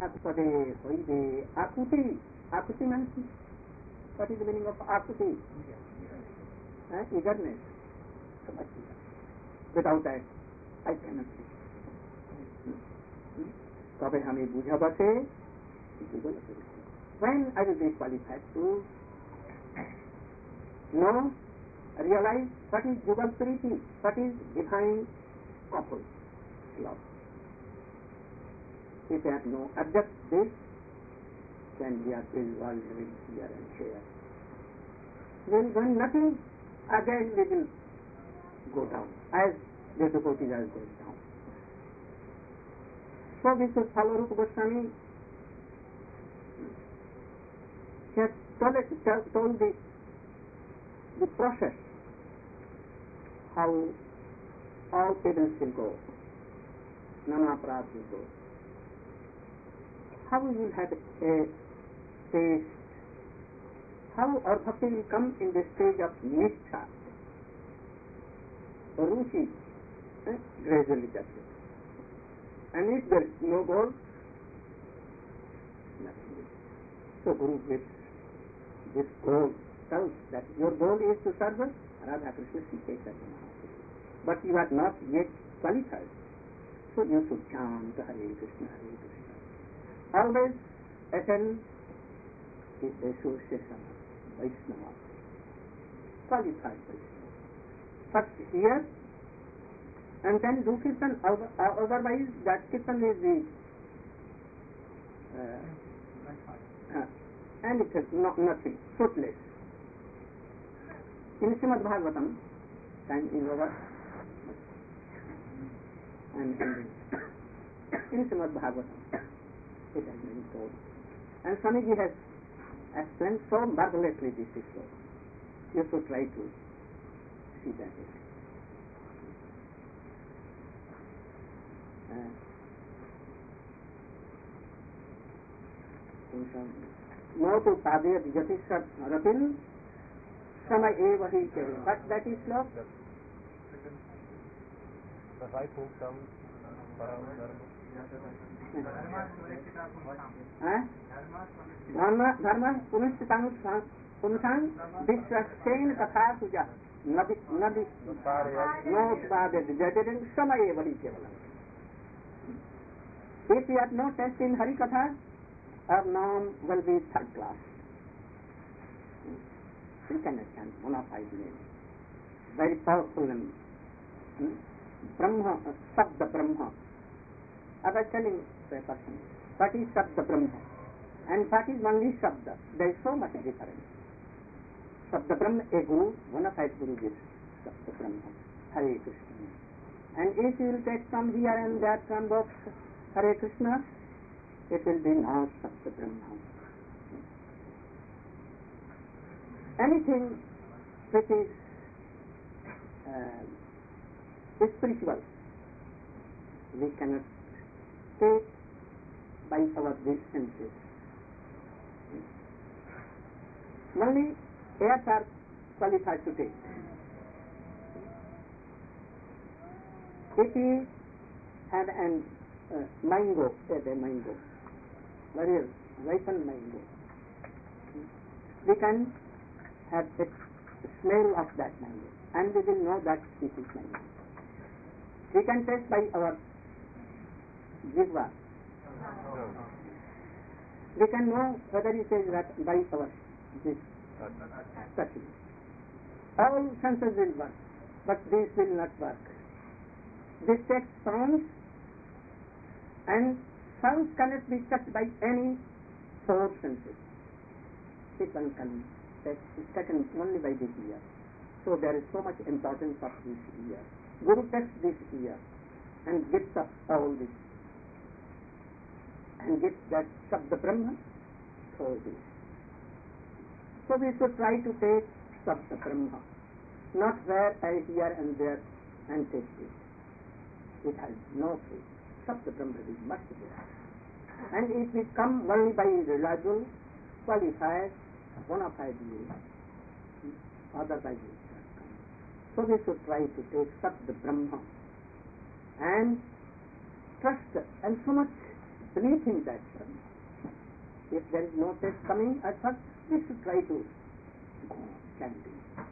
Pade Hoide Akuti. Akuti means, what is the meaning of Akuti? Eagerness. So much eagerness. Without that, I cannot be. তবে আমি বুঝা বসে যুগল করেছি। When I will be qualified to know, realize what is Jugal Priti, what is divine couple, love. If I have no object this, then we are still all living here and here. When nothing, again we will go down, as the devotees are going down. So we should follow Rupa Goswami. He has told the process, how all evils will go, Nana Prad will go. How we will have a taste, how our bhakti will come in the stage of nishtha, ruchi, gradually that way. And if there is no goal, nothing will. So Guru gives this goal, tells that your goal is to serve Radha Krishna Chaitanya Mahaprabhu. But you are not yet qualified. So you should chant Hare Krishna, Hare Krishna. Always attend the association of Vaishnava, qualified Vaishnava. First hear and then do kirtan, otherwise that kirtan is the and it is nothing, fruitless. In Srimad Bhagavatam, time is over, and in Srimad Bhagavatam it has been told, and Swamiji has explained so marvelously this issue. You should try to see that issue. Notu Padir Jatishat Rapil Sama Eva Hi Kevil. But that is love. The right who comes Dharma Punistang Disrasten Katha Suja Nadi Notu Padir Jatishat Sama Eva Hi Kevil. If we have no taste in Hari Katha, our name will be third class. You can understand, bona fide name. Very powerful name. Brahma, Sabda Brahma. I was telling a person, what is Sabda Brahma? And what is only Sabda? There is so much difference. Sabda Brahma, a Guru, bona fide Guru gives Sabda Brahma, Hare Krishna. And if you will take from here and that from both Hare Krishna, it will be not Sabda Brahma. Anything which is spiritual, we cannot take by our senses. Only airs are qualified to take. If we had a mango, very ripened mango, we can have the smell of that mango and we will know that this is mango. We can taste by our jivva. We can know whether it is by our touching. All senses will work, but this will not work. This takes sounds, and sounds cannot be touched by any four senses. It one can is taken only by this ear. So there is so much importance of this ear. Guru takes this ear and gives us all this and gives that Sabda Brahma through this. So we should try to take Sabda Brahma, not where I hear and there and take it. It has no place. Sabda Brahma is must be there. And if we come only by reliable, qualified, bona fide way, otherwise it cannot come. So we should try to take Sabda Brahma and trust and so much belief in that Brahma. If there is no test coming at first, we should try to go on chanting.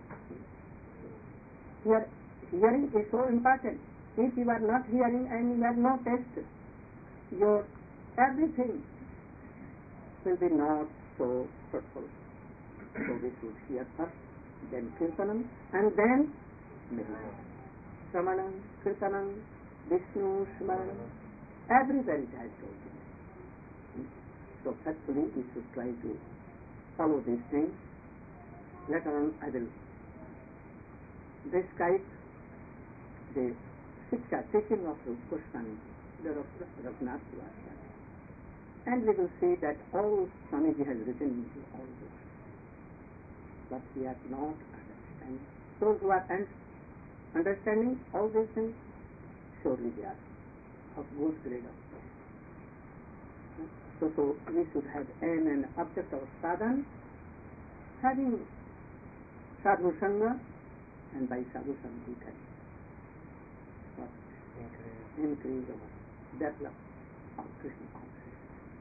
Here, hearing is so important. If you are not hearing and you have no test, your everything will be not so fruitful. So we should hear first, then Kirtanam, and then meditation. Shramanam, Kirtanam, Vishnu, Shmaranam, everywhere it has told you. So firstly we should try to follow these things. Later on I will describe the Shiksha, teaching of Goswami, the Raghunath Goswami. And we will see that all Swamiji has written into all this. But we are not understanding. Those who are understanding all these things, surely they are of good grade of God. So we should have aim and object of sadhana, having sadhu sangha, and by sadhu sangha we can increase or develop our Krishna consciousness.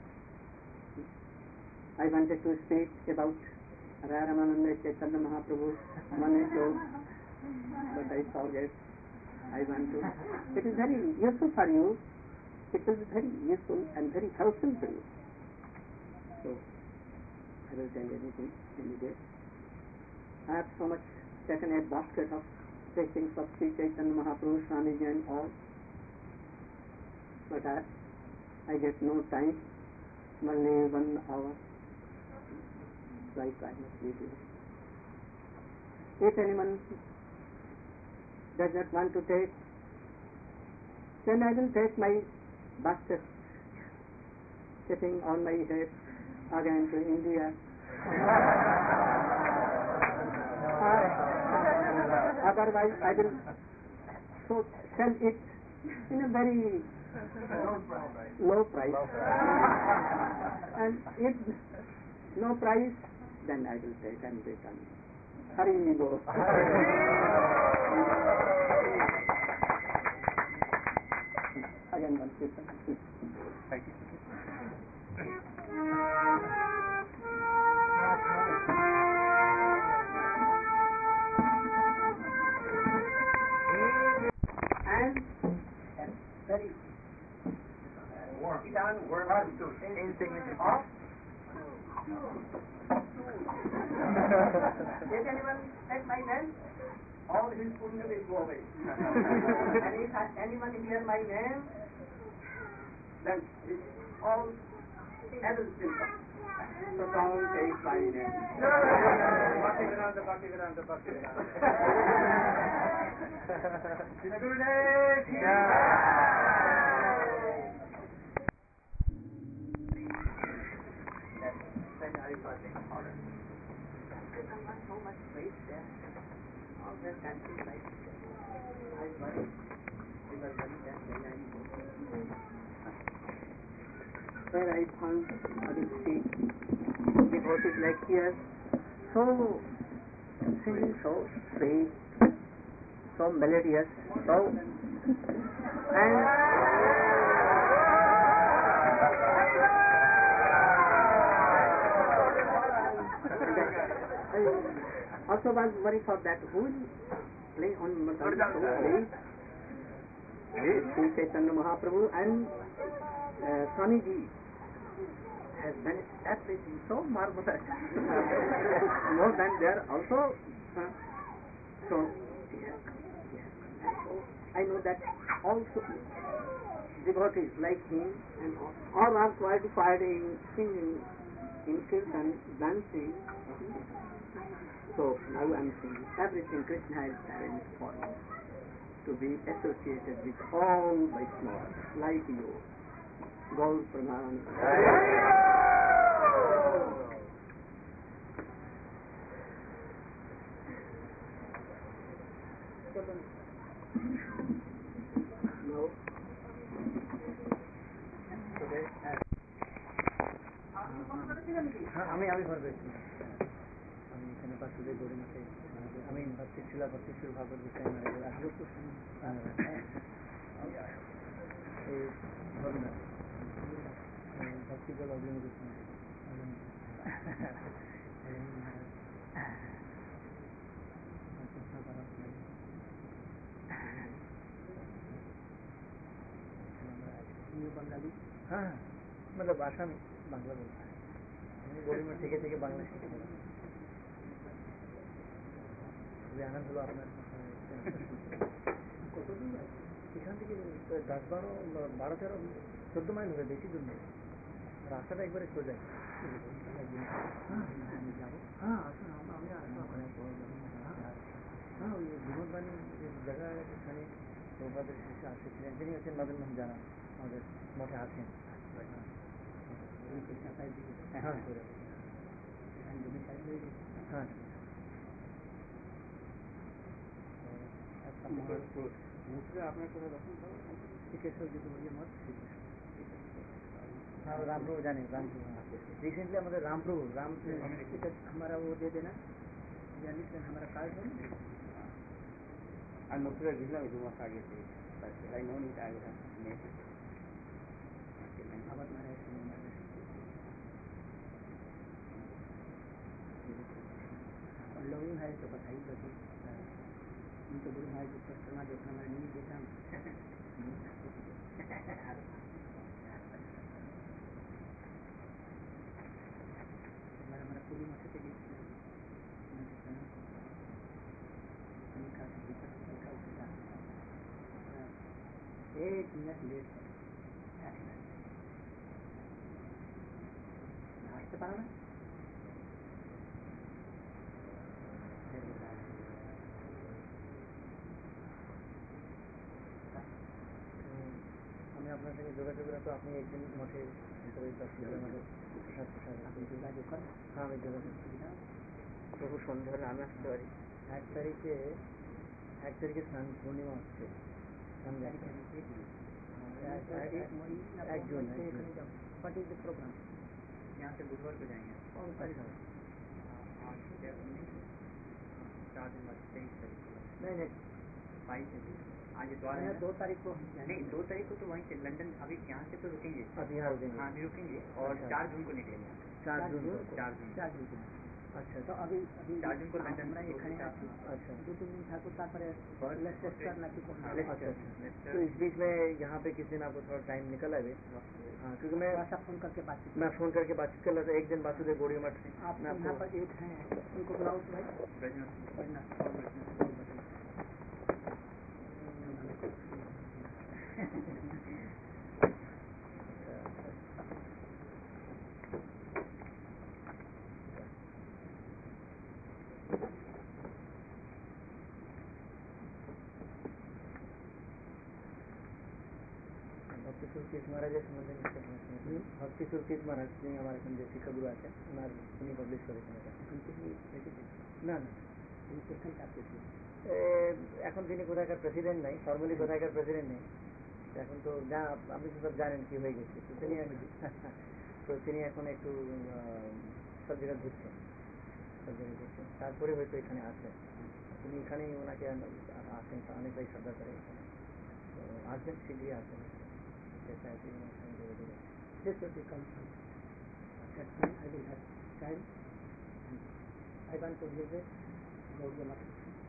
I wanted to speak about Ramananda Chaitanya Mahaprabhu's money show, but I forget. I want to. It is very useful for you. It is very useful and very helpful to you. So, I will tell anything any day. I have so much taken a basket of teachings of Sri Chaitanya Mahaprabhu, Swamiji and all. But I get no time, only 1 hour. Like I must leave you. If anyone does not want to take, then I will take my basket sitting on my head again to India. Otherwise I will sell it in a very low price. And if no price, then I will take and return. Hari Bol. Again one question. Thank you. And very warm to insignificant. If anyone take my name, all his punya will go away. And if anyone hear my name, then all evil will come. So don't take my name. Bhaktivedanta. Gurudev. Then I was in order. So much weight there. All that dancing like I worry. Because when that day I go. Where I found other street, devotees like here, so singing so sweet, so melodious, so and I also was worried for that who will play on Madhuri, Sri Chaitanya Mahaprabhu and Swamiji has managed everything so marvelous. More than there also. So I know that also devotees like him and all are qualified in singing, in kirtan, dancing. So now I am saying everything Krishna has arranged for us to be associated with all Vaishnavas like you. Gaur Pranam. No. Today আমি করবেছি আমি এখানে বাসুদেব গৌরী মঠে আমি ভক্তি শিলা ভক্তি শিল ভাগবত বিষয় আসলে এই ধরনের ভক্তিগুলো অভিনয় করছি बंगाली हाँ मतलब भाषा में बांग्ला बोलता है गोली में থেকে থেকে বাংলা শিখে গেলাম আনন্দ হলো আপনার কতদূর এখান থেকে 10-12-13-14 মাইল হবে বেশি দূর নেই রাস্তাটা একবারে সোজা হ্যাঁ আসুন আমি আসবো हाँ ये विनोद वानी जगह है जिसने प्रभुपाद से आशीर्वाद जिन्हें उसे मदन मोहन जाना और मोटे हाथ हैं हाँ हाँ दूसरे आपने थोड़ा रखूँ सिकेश्वर जी तो मुझे मत हाँ रामप्रभु जाने रामप्रभु रिसेंटली हमारे रामप्रभु राम हमारा वो दे देना हमारा कार्ड है और दूसरे जिला में जुमा आगे से आई नो नहीं आगे आवाज मारे और लोग है तो बताइए तो उनको गुरु भाई को करना देखना मैं नहीं देखा हमारा पूरी मत से एक मिनट लेट আসতে পারো না আমি আপনার সঙ্গে যোগাযোগ রাখবো আপনি একদিন মঠে ভিতরে প্রসাদ আপনি যোগাযোগ করেন হ্যাঁ আমি যোগাযোগ প্রভু সন্ধ্যা হলে আমি আসতে পারি 1 তারিখে স্নান পূর্ণিমা হচ্ছে What is the program? यहाँ से बुधवार को जाएंगे कौन सा आज 4 दिन बाद 23 तारीख को नहीं 22 आज इतवार है 2 तारीख को नहीं 2 तारीख को तो वहीं से लंदन अभी यहाँ से तो रुकेंगे अभी यहाँ रुकेंगे हाँ अभी रुकेंगे और 4 जून को निकलेंगे 4 जून को अच्छा तो अभी 4 जून को लंदन अच्छा 2-3 दिन था तो तारपरे लेक्चर ना कि तो इस बीच में यहाँ पे किस दिन आपको थोड़ा टाइम निकल आए हाँ क्योंकि मैं फोन करके बातचीत कर रहा था एक दिन वासुदेव गौड़ी मठ आप यहाँ पर एक हैं उनको बुलाओ तो भाई सुरकेश महाराज भक्ति सुरकेश महाराज যিনি আমার এখন যে শিক্ষাগুরু আছেন ওনার উনি পাবলিশ করেছেন না না এখন তিনি কোথাকার প্রেসিডেন্ট নাই ফর্মালি কোথাকার প্রেসিডেন্ট নেই এখন তো যা আপনি তো সব জানেন কি হয়ে গেছে তো তিনি এখন একটু সব জায়গায় ঘুরছেন তারপরে হয়তো এখানে আসবেন তিনি এখানেই ওনাকে আসেন অনেকটাই শ্রদ্ধা করে তো আসবেন শীঘ্রই আসবেন This will become that time I will have time. I want to visit Gaudiya Math.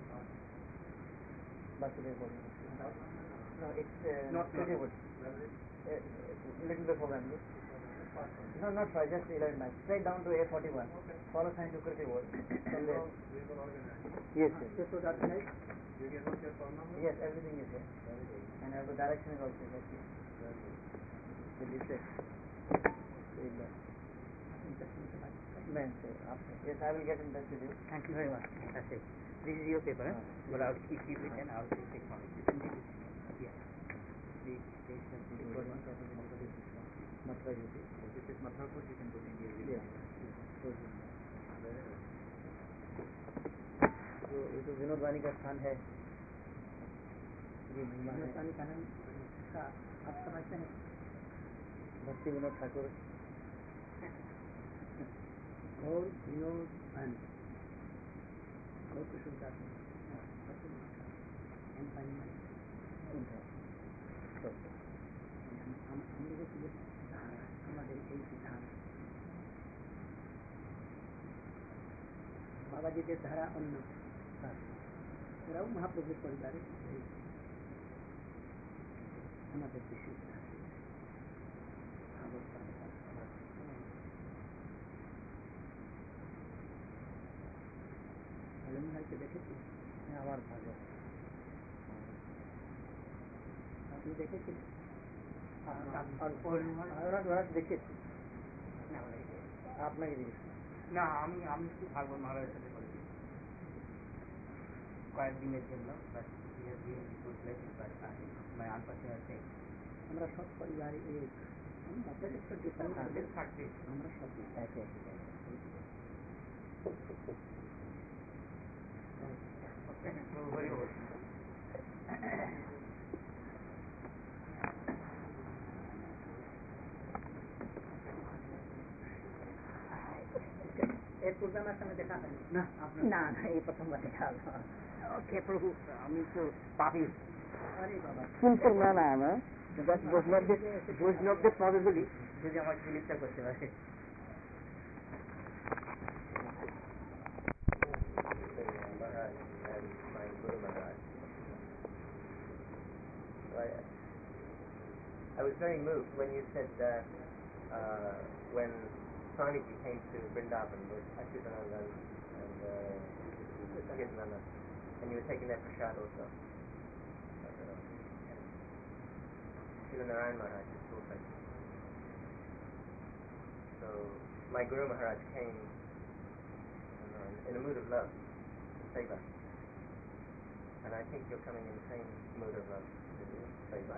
Vasudev Gaudiya Math. No, it's not pretty good. Little before Gandhi. No, not far, just 11 miles. Straight down to A41. Follow Saint Sukriti Road. From there. Yes. This was organized. Yes, everything is here. And the direction is also like this. Yes, I will get in touch with you. Thank you very much. That's it. This is your paper, huh? But I'll keep it and I'll take from it. Yeah. This is Mathurapur, you can go to India. Yes. तो ये तो विनोद वानी का स्थान है विनोद वानी का नाम आप समझते हैं भक्ति विनोद ठाकुर और विनोद वानी और कुछ उनका हम लोगों की हमारे एक सिद्धांत বাবাজিদের ধারা অন্য, এরাও মহাপ্রভুর পরিবারে আমাদের বিশেষ আলম ভাইকে দেখেছি আমার ভালো। আপনি দেখেছিলেন? ওরা দেখেছি, আপনাকে দেখেছি না, আমি শুধু ভাগবত মহারাজের সাথে করেছি কয়েকদিনের জন্য। আমরা সব পরিবারে আমাদের একটু ডিফারেন্স থাকবে, আমরা সব একে এর পূর্বে আমার সঙ্গে দেখা হয়নি। না না, এই প্রথমবার দেখা হলো। ওকে প্রভু, আমি তো পাপি। আরে বাবা, সিম্পল ম্যান আই এম, বৈষ্ণবদের পদগুলি যদি আমার বিলিপটা করতে পারে। I was very moved when you said that when Swamiji came to Vrindavan with Achyutananda and Kirtananda, and you were taking their prasad also. Srila Narayan Maharaj is also. So my Guru Maharaj came in a mood of love to Seva. And I think you're coming in the same mood of love to Seva.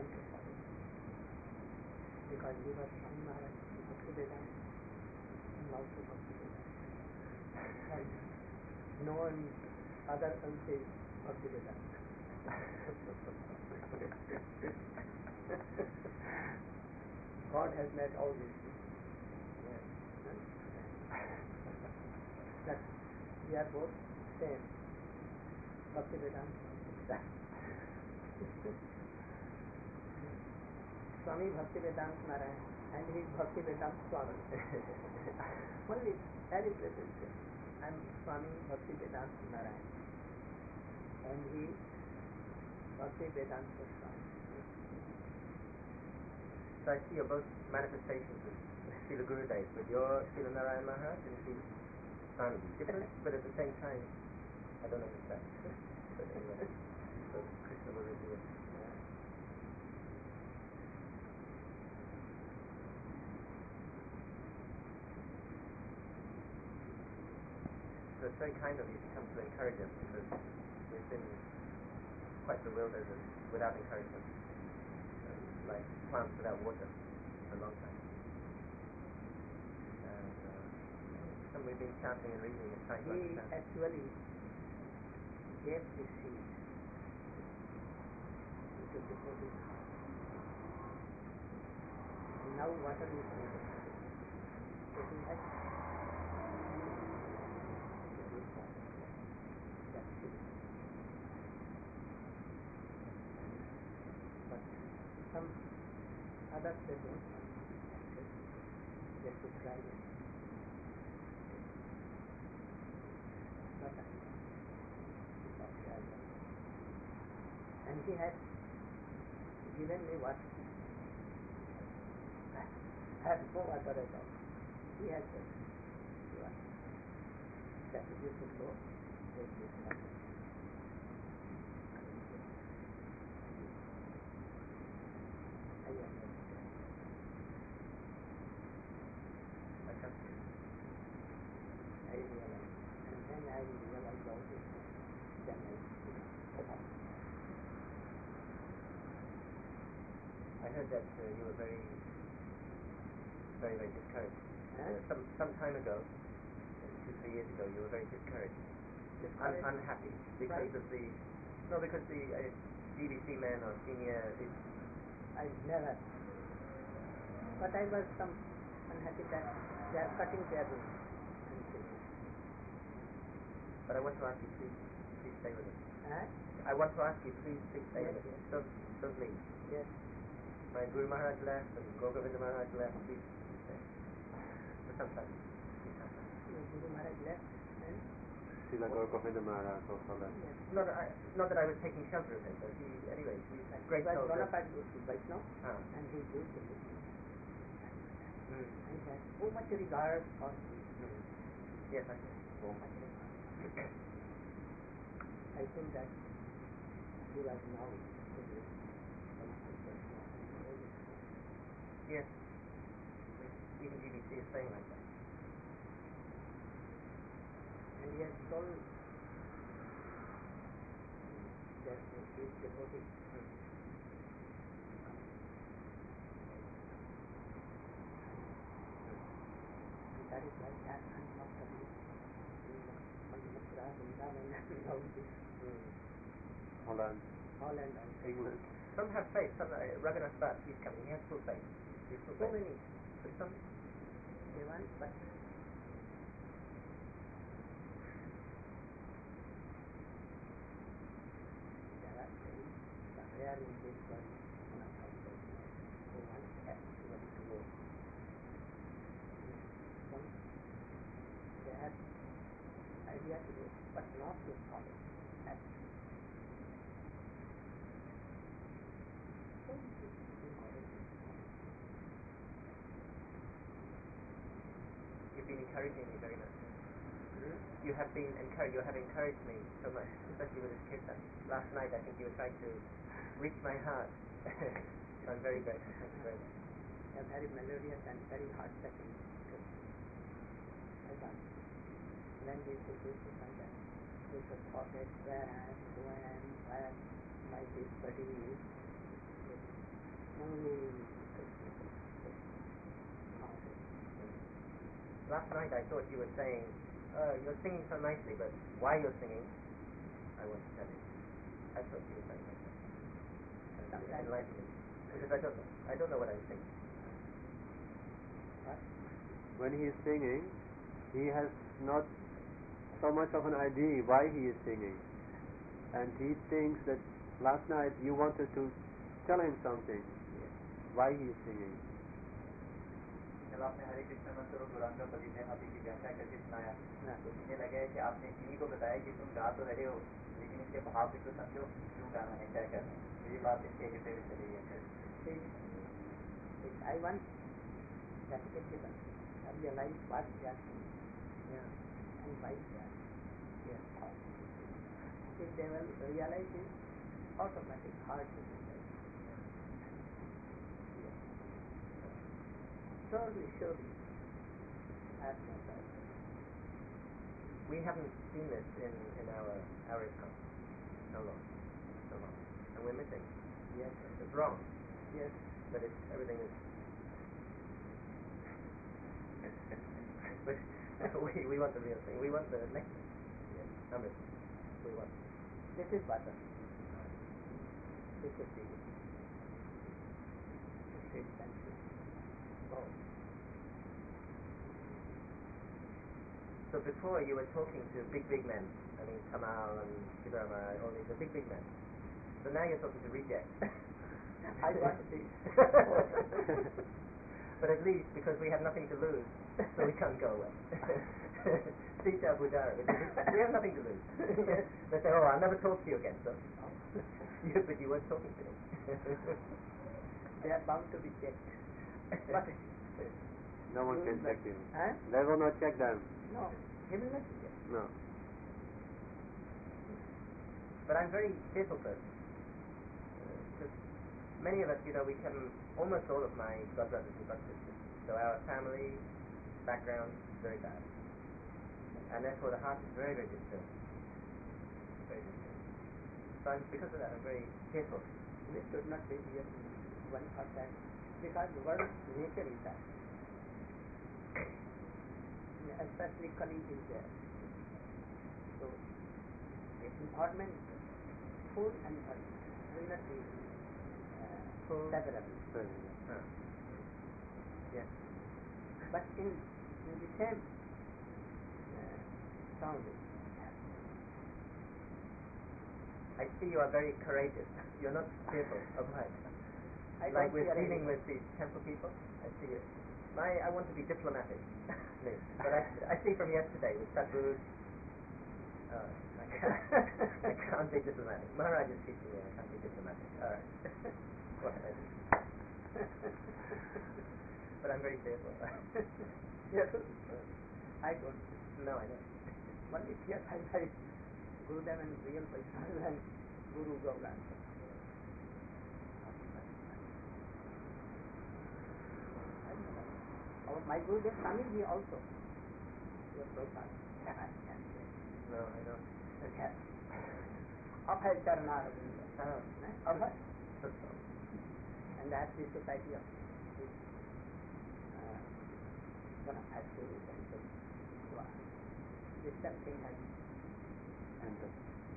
Because you were Swami Maharaj, Bhaktivedanta, and also Bhaktivedanta. No one other can say Bhaktivedanta. God has made all these things. That we are both same. Bhaktivedanta. Swami Bhaktivedanta Narayan, and he is Bhaktivedanta Swami. Only that is the difference. I am Swami Bhaktivedanta Narayan, and he is Bhaktivedanta Swami. So I see you're both manifestations of Srila Gurudev, but you're Srila Narayan Maharaj and Srila Swamiji. Different, but at the same time, I don't understand. But anyway, so Krishna will reveal it. So it's very kind of you to come to encourage us, because we've been quite bewildered and without encouragement, like plants without water for a long time. And so we've been chanting and reading and trying to He understand. actually gave the seed to deposit. And now water is taking back. But some others they don't want access. They should try it. But and he had given me what I had no water at all. He had said, that you should go take this water. I understand. I realized, and then I realized all this. Then I heard that you were very, very, very discouraged. Some time ago, 2-3 years ago, you were very discouraged, unhappy because of the GBC men or senior. I never. But I was some unhappy that they are cutting their roots. But I want to ask you, please stay with us. Huh? I want to ask you, please stay with us. Don't leave. Yes. My Guru Maharaj left and Govinda Maharaj left. Please stay. For some time. Guru Maharaj left and Srila Gaur Govinda Maharaj also left. Yes. Not that I was taking shelter of him, but anyway, he's a great He was soul. bona fide Vaishnava, Ah. and he used the system. Mm. And he had so much regard for me, Yes, I see. so much regard. I think that he was now one of the Vaishnavas. Yes. Even GBC is saying like that. And he has told that he is devotee. And that is why that kind of public in Mathura, Vrindavan, and all this, Holland, Holland and England. Some have faith. Some Raghunath Bhatt, he's coming. He has full faith. He's full so faith. many. But some, They want, but there are very rare in this world one of us who wants everybody to know. Some they have idea to know, but not to follow. That's so important. you've been encouraging me very much. You have been you have encouraged me so much, especially with this kirtan. Last night I think you were trying to reach my heart. So I'm very grateful. Thank you very much. A very melodious and very heart-touching. I thought when we should do something like that, we should forget where I am, who I am, where my this body is. Only Last night I thought you were saying, you're singing so nicely, but why you're singing, I want to tell you. I thought you were saying like that. And it enlightened me. Because I don't know what I'm singing. When he is singing, he has not so much of an idea why he is singing. And he thinks that last night you wanted to tell him something, why he is singing. जब आपने हरे कृष्ण मंत्र और गौरांगपति ने अभी की व्याख्या करके सुनाया तो मुझे लगा है कि आपने इन्हीं को बताया कि तुम गा तो रहे हो लेकिन इसके भाव भी तो समझो क्यों गाना है क्या करना है तो ये बात इसके हृदय में चली है I want that people realize what they are doing. And why they are doing. If they will realize it, automatic heart will be right. Surely, as no doubt. We haven't seen this in our Islam. So long. And we're missing. Yes, It's wrong. yes. But everything is. But we want the real thing. We want the next thing. Yes. Amrit. We want. This is butter. This is the sweet sense. Oh. So before you were talking to big men. I mean, Kamal and Sivarama, all these are big men. So now you're talking to rejects. I want this. But at least because we have nothing to lose, so we can't go away. Sita Budara, we have nothing to lose. They say, oh, I'll never talk to you again, so. But you weren't talking to me. They are bound to be checked. But No one can check you. Huh? They will not check them. No, he will not be checked. No. But I'm a very fearful person. Because many of us, we come, almost all of my godbrothers and godsisters. So our family background is very bad. And therefore the heart is very, very disturbed. Very disturbed. So because of that, I'm very fearful. This should not be here. One thought that because the world's nature is that. Especially Kali is there. So the environment, food and environment will not be separable. Ah. Yes. But in the same sound, I see you are very courageous. You're not fearful of height. I Like don't we're fear dealing anything. with these temple people. I see it. I want to be diplomatic. But I see from yesterday with Sadhguru, I can't be diplomatic. Maharaj is teaching me I can't be diplomatic. Alright. What can I do? But I'm very fearful. Yes, I don't. No, I know. Only fear I had Gurudev and real Vaishnava and Guru Gauranga. My Gurudev Swamiji also. He was Prabhupada. No, I know. Abhay Charana Oh. Abhay. So. And that's the society of one of high school and so this same thing has And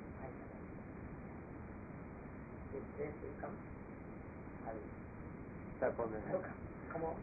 if this will come, I will step on the head. come on.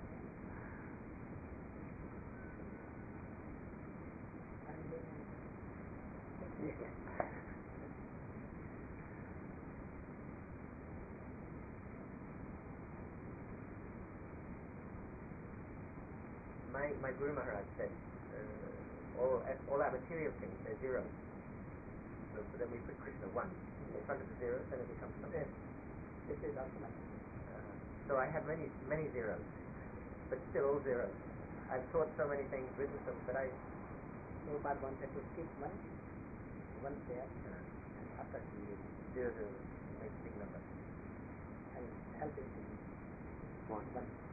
My Guru Maharaj said, all our material things, they're zeros. So then we put Krishna 1 in front of the zeros, then it becomes something. This is also my So I have many zeros, but still all zeros. I've taught so many things, written so, but Prabhupada wanted to keep one there, and after he zero makes big number. and help it to be One.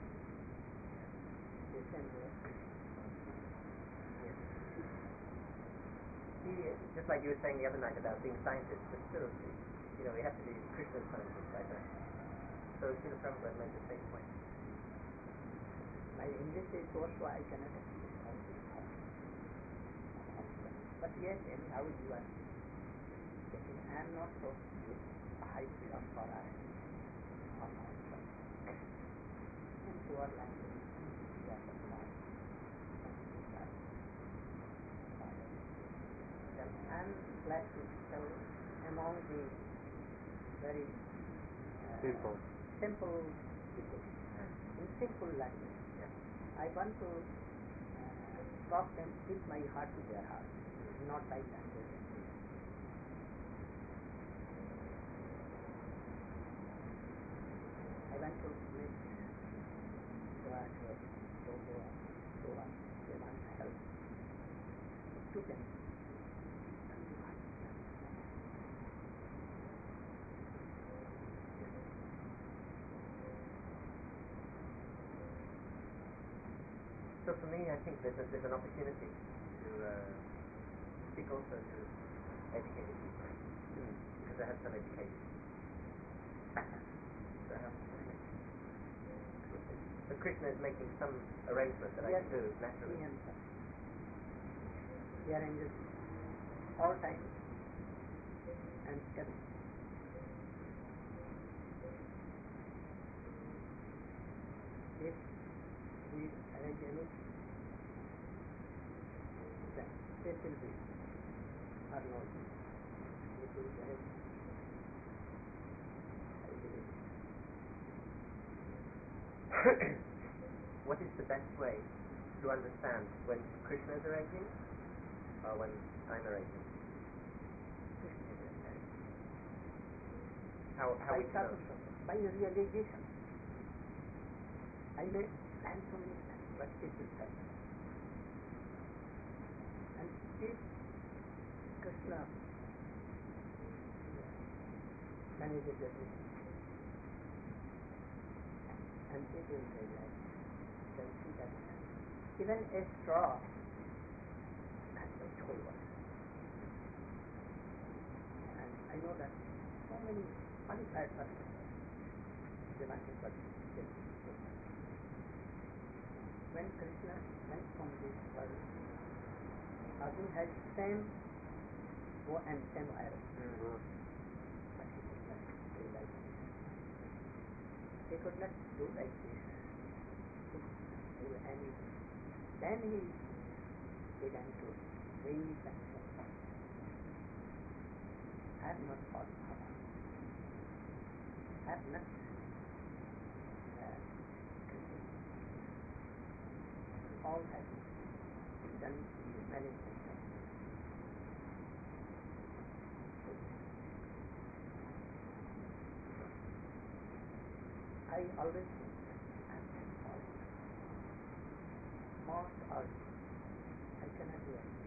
the same way. Just like you were saying the other night about being scientists, but still, we have to be Krishna scientists like that. So Srila Prabhupada made the same point. My English is so I cannot express all this. But yes, anyhow you are getting. I am not so high philosopher or myself. In pure language, we are the smart. I am glad to tell among the very Simple. simple people, in simple language. I want to talk them with my heart to their heart, not by language. I want to make God so on, they want help to them. So for me, I think there's an opportunity to speak also to educated people, because I have some education. So I have but Krishna is making some arrangement that I can do naturally. He arranges all time and every. If we arrange anything, then this will be our Lord. If we arrange, I believe. What is the best way to understand when Krishna is arranging or when I'm arranging? How we know? By realization. I may plan so many times, but it will happen. And if Krishna manages everything, and it will realize, then see that even a straw can change whole world. And I know that so many qualified persons, they want to participate. When Krishna went from this world, Arjuna had same bow and same arrow. But he could not do like this. He could not do like this. He could not do anything. Then he began to weep and say, I have not fought Bhava. I have not all has been done in management. I always think I'm very sorry. Most early, I cannot do anything.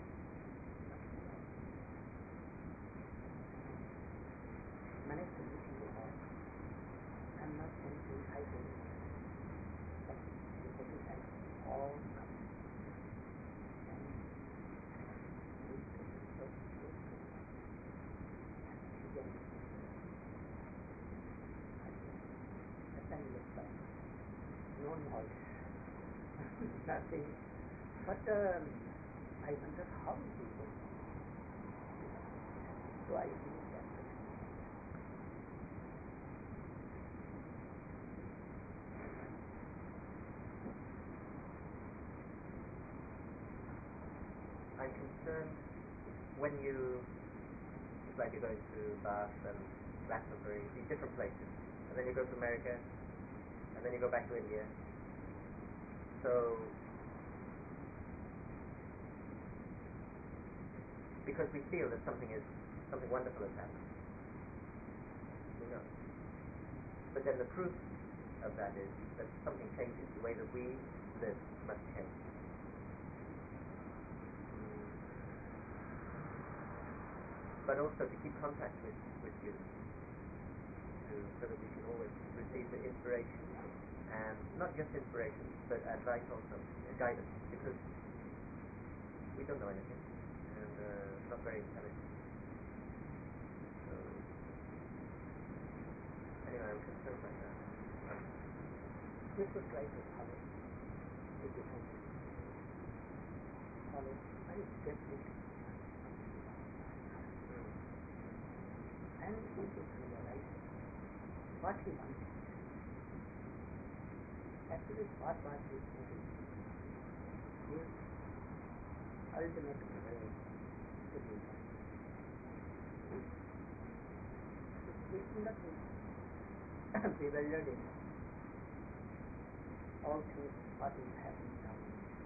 Manage to meet you all. I'm not going to hide anything. But the body has all come. And this is so beautiful. And again, nothing looks like. No noise. Nothing. But I wonder how it will go. So I think that I'm concerned when you, it's like you're going to Bath and Glastonbury, these different places, and then you go to America, and then you go back to India. So, because we feel that something wonderful has happened, we know. But then the proof of that is that something changes. The way that we live must change. But also to keep contact with you, so that we can always receive the inspiration, and not just inspiration, but advice also, guidance, because we don't know anything, and not very intelligent. So, anyway, I'm concerned by that. we should try to follow the different follow very carefully. And we should realize what he wanted. Actually, what was his motive? His ultimate way to do that. We should not be bewildered in all things what is happening now.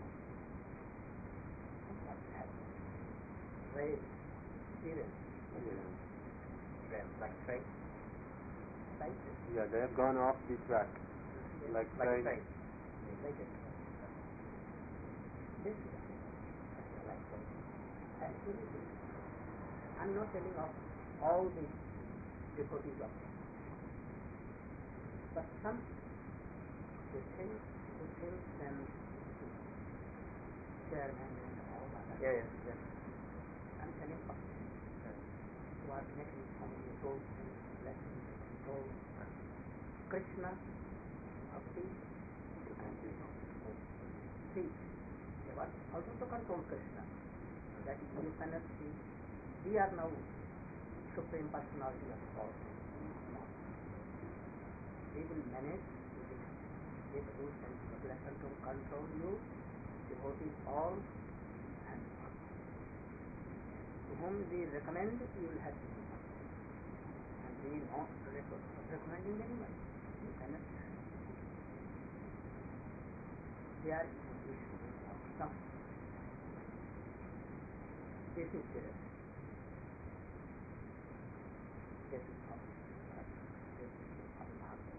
What is happening? Very serious. Like a train? Like this. Yeah, they have gone off the track. Like a train. Like it. This is like that. Actually, I'm not telling of all the devotees of it. But some they think them chairman and all that. Yeah. I'm telling of who are making so many rules and lessons to control Krishna of peace. See, they want also to control Krishna. That you cannot see. We are now Supreme Personality of God. We will manage with rules and regulation to control you, devotees all, and to whom we recommend, you will have to do. And we not recommending anyone. You cannot. They are issues of some. This is serious. This is how. This is how.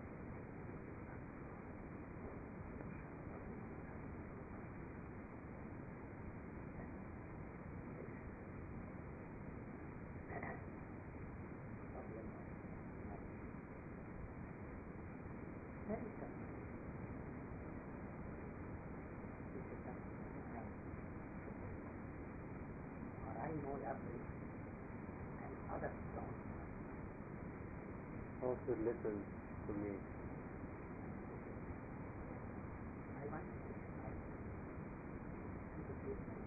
I know everything and others don't. All should listen to me. I want to teach my and to teach my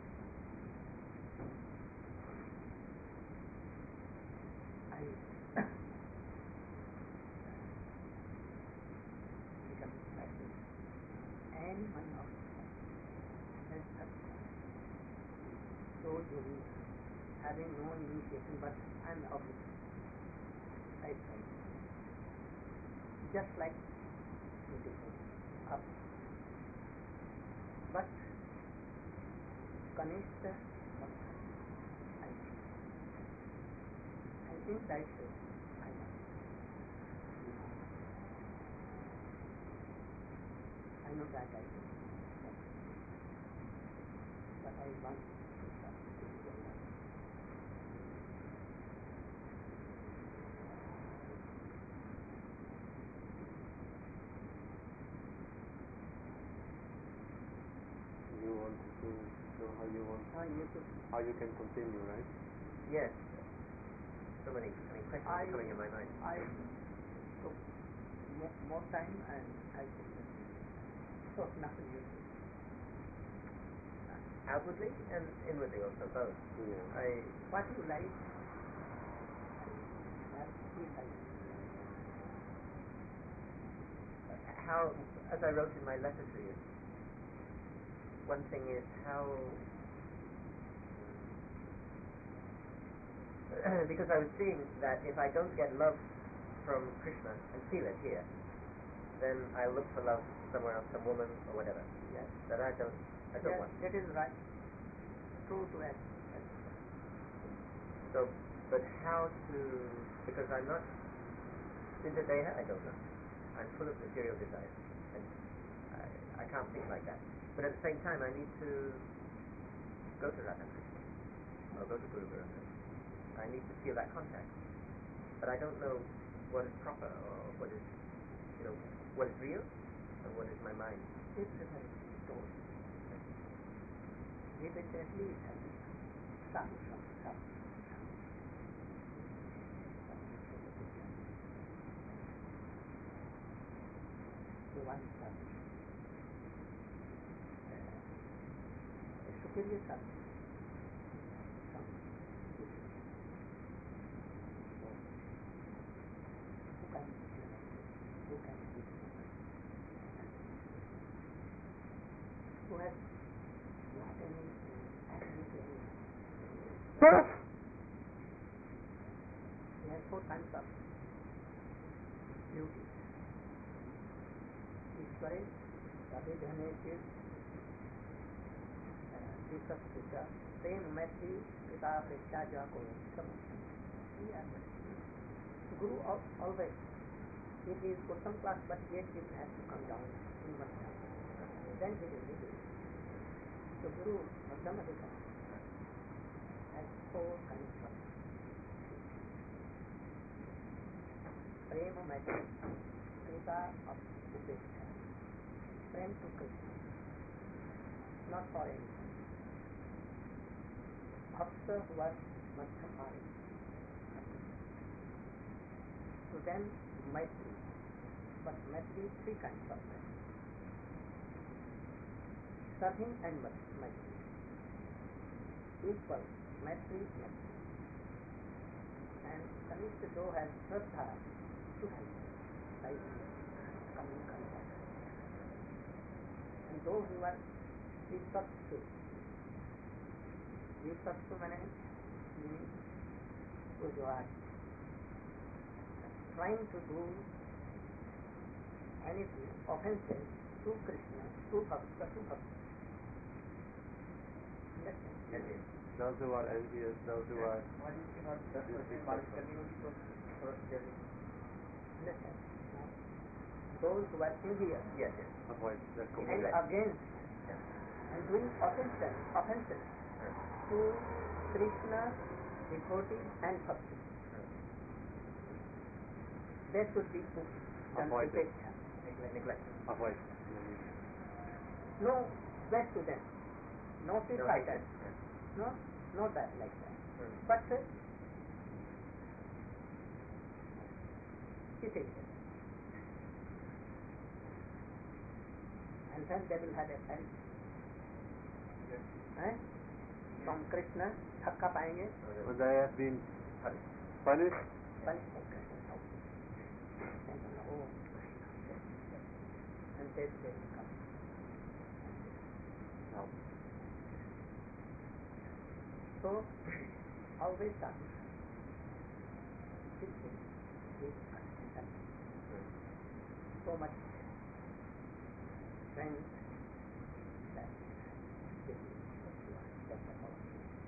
I become practice. Any one of them has told you having no initiation, but I'm the officer. I train. Just like beautiful up. But Kanishta I see. And inside says, I want. know that I do. But I want to start to do Allah. You want to know how you can continue, right? Yes. So many questions are coming in my mind. I took more time and I could so nothing you do. Outwardly and inwardly also, both. Yeah. What you like, that we like. How, as I wrote in my letter to you, one thing is how, because I was seeing that if I don't get love from Krishna and feel it here, then I look for love somewhere else, some woman or whatever. Yes. That I don't want. That is right. True to it. So, but how to, because I'm not, Siddhadeha, I don't know. I'm full of material desires. And I can't think like that. But at the same time, I need to go to Radha Krishna, or go to Guru Guru. I need to feel that contact. But I don't know what is proper, or what is, what is real, and what is my mind. It's a very story. Repeatedly it has been some. The one service. A superior service. Some who can implement it, who can give it, who has not any activity. He has 4 kinds of duties. ईश्वरे सभी धने के प्रेम मैत्री पिता अपेक्षा जा को Guru always, if he is for some class, but yet he has to come down, he must come. Then he will do it. So Guru Madhyamadika has 4 kinds of prema मैत्री पिता अपेक्षा. Prem to Krishna, not for anything. Bhakta who are Madhyamari. To them, Maitri. But Maitri, 3 kinds of them. Serving and Maitri. Equal, Maitri. And Kanishta though has Shraddha to help, like coming contact. And those who are Vipatsu meaning those who are trying to do anything offensive to Krishna, to Bhakta. Understand? Those who are envious, those who are... Understand? Those who are envious. Yes. Avoid that And conflict. against and doing offenses to Krishna, devotee and bhakti. They should be done Avoid it. upekcha. Neglect. Avoid. No bad to them, no No fight hatred. no, not that like that. Mm. But it is. And then they will have a help. From Krishna, धक्का पाएंगे. When they have been punished, Punish by Krishna. And oh, and they will come. no. So always sadhu. This thing is so much strength that this is that's the power.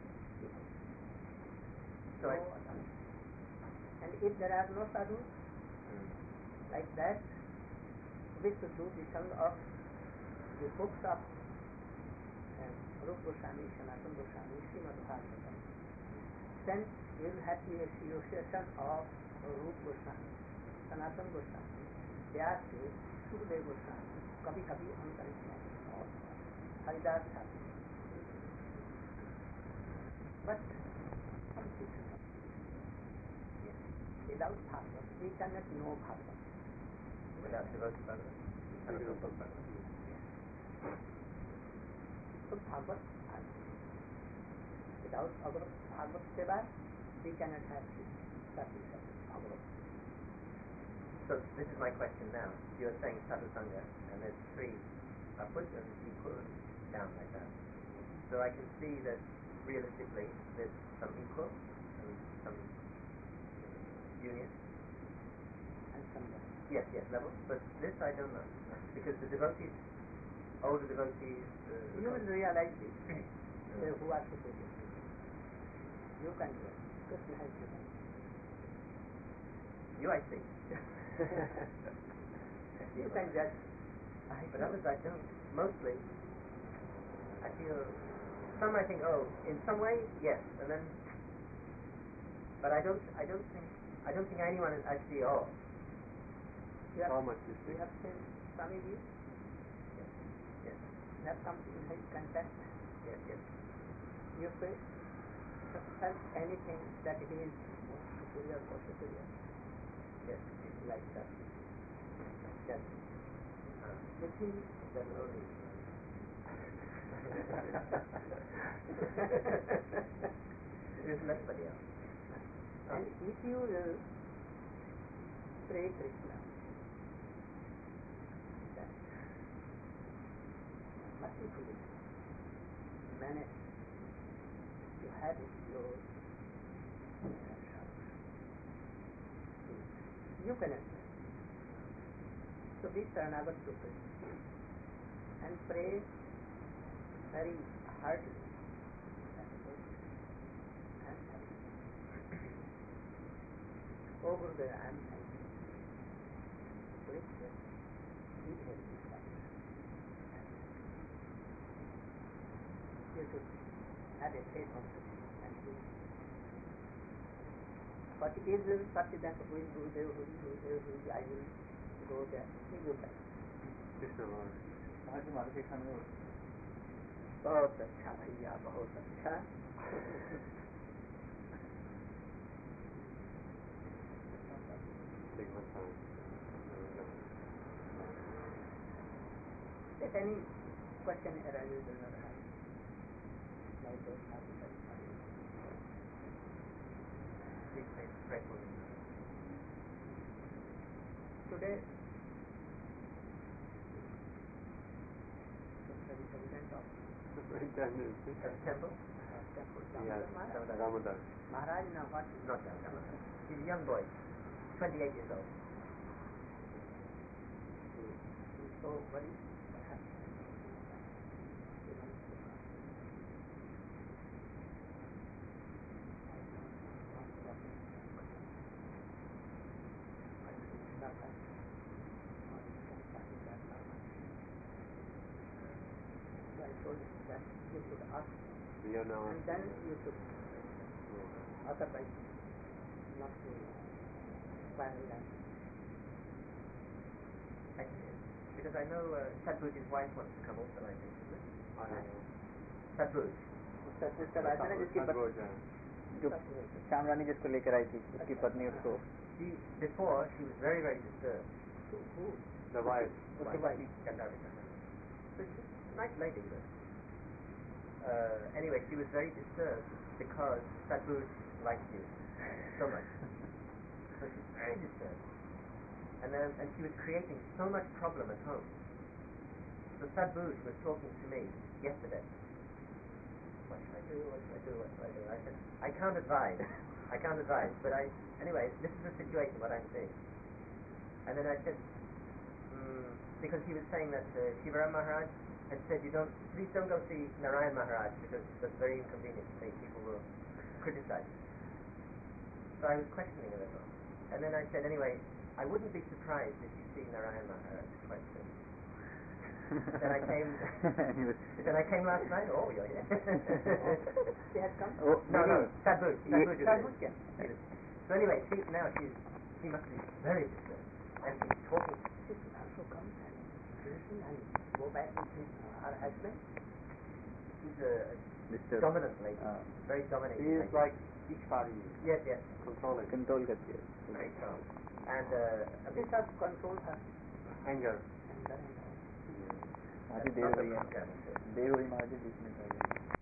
So I, And if there are no sadhus like that, we should do the song of the books of Rupa Goswami, Sanatana Goswami, Srimad Bhagavatam, then you will have the association of Rupa Goswami, Sanatana Goswami, Vyasdev, Sukadeva Goswami, कभी-कभी Antaryatma और Haridas Thakur. But some people, yes, without Bhagavad, we cannot know Bhagavad. Without devoted Bhagavad, you cannot know Bhagavad. So Bhagavad, without Bhagavad Seva, we cannot have this practice of Bhagavad. So this is my question now. You're saying Sadhu Sangha, and there's three upwards and equal down like that. So I can see that realistically there's some equal and some union. And some Yes, level. But this I don't know. Because the devotees, older devotees... you will realize this. Who are superior. You can do it. Krishna has given. You, I see. You can judge. But others I don't. Mostly, I feel, some I think, oh, in some way, yes, and then, but I don't think anyone is actually, oh. How much is We have seen Swamiji. Yes. You have come in his contact. Yes. You felt anything that he is superior or superior. Yes. It's like that. Yes. If he The lowly. There's nobody else. and if you will pray Krishna, then mercifully manage to have it your you cannot. So be Saranagat to Krishna and pray very heartily and happy. Oh Gurudev, I am thankful. Please help me. You should have a faith on Krishna and believe. But it is such that who is Gurudev, I will go there. You can. Krishna Lord. बहुत अच्छा भैया, बहुत अच्छा. Take my time. If any question arises in your heart, like those happen. Please pray for me. Today, the president of Superintendent. Temple? Yes, Ramadas. Maharaj now what? Not young. He's a young boy, 28 years old. He's so very happy. So I told him that you should ask, We are now. and then you should Yeah. otherwise not to quarrel and Because I know Sadhguru's wife wants to come also, I think. I don't know. Sadhguru. उसका बात है ना जिसकी Sadhguru. जो श्यामरानी जिसको लेकर आई थी उसकी पत्नी उसको Before, she was very, very disturbed. The wife. उसके बाद Gandharva. So she's a nice lady, but anyway, she was very disturbed because Sadhguru liked you so much. So she's very disturbed. And she was creating so much problem at home. So Sadhguru was talking to me yesterday. What should I do? What should I do? What should I do? I said, I can't advise. But anyway, this is the situation, what I'm saying. And then I said, because he was saying that Shivaram Maharaj had said, please don't go see Narayan Maharaj because that's very inconvenient. People will criticize. So I was questioning a little. And then I said, anyway, I wouldn't be surprised if you see Narayan Maharaj quite soon. then I came. Then I came last night. Oh, you're here. She has come? Oh, No, Sadhu. Sadhu, yeah. So anyway, she must be very disturbed, and she's talking. She should also come and listen and go back with her husband. She's a dominant lady, very dominating. He is like each party. Yes. Controlling. control करती है. Very strong. And this has controlled her. Anger. आधी देर हुई है. देर हुई मार दी बीच में.